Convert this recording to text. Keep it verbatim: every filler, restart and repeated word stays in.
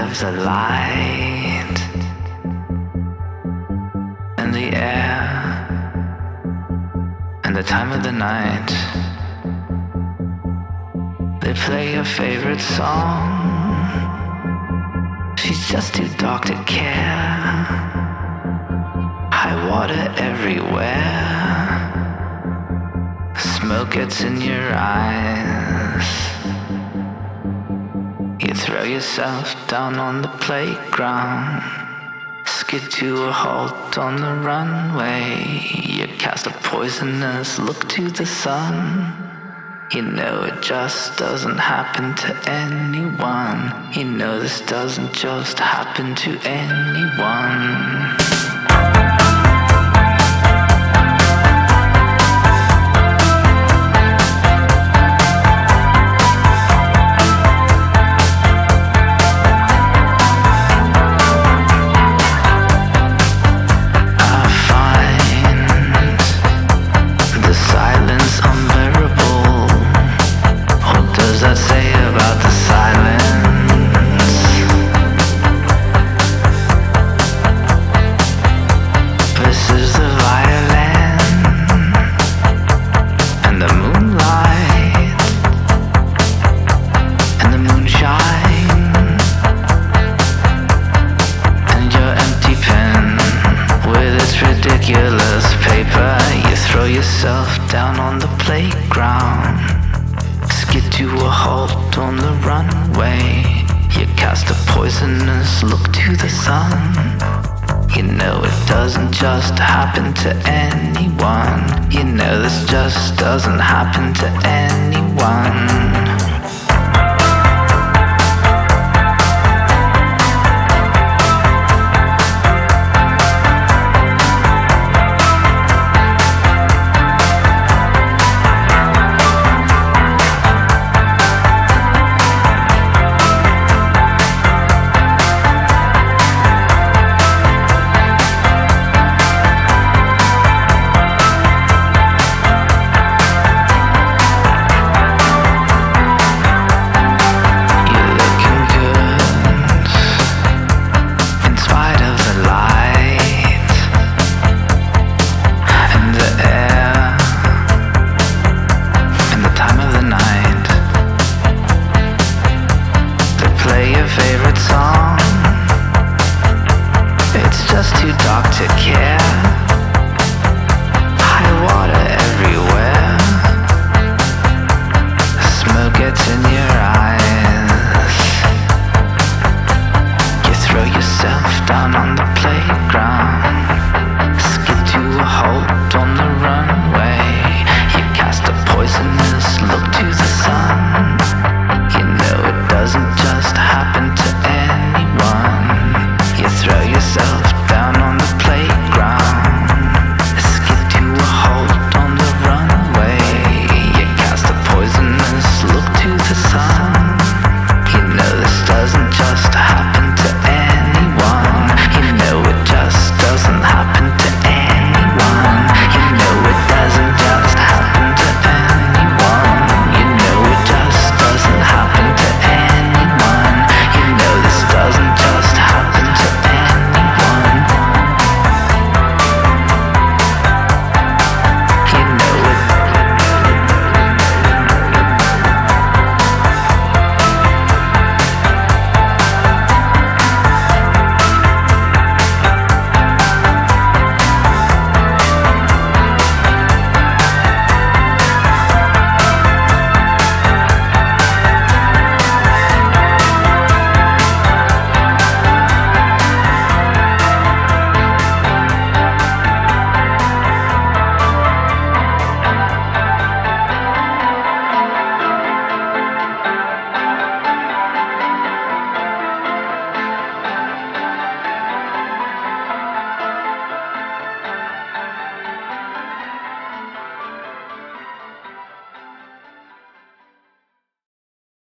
of the light and the air and the time of the night. They play your favorite song. She's just too dark to care. High water everywhere. Smoke gets in your eyes. You throw yourself down on the playground. Skid to a halt on the runway. You cast a poisonous look to the sun. You know it just doesn't happen to anyone. You know this doesn't just happen to anyone. Just happen to anyone. You know this just doesn't happen to anyone.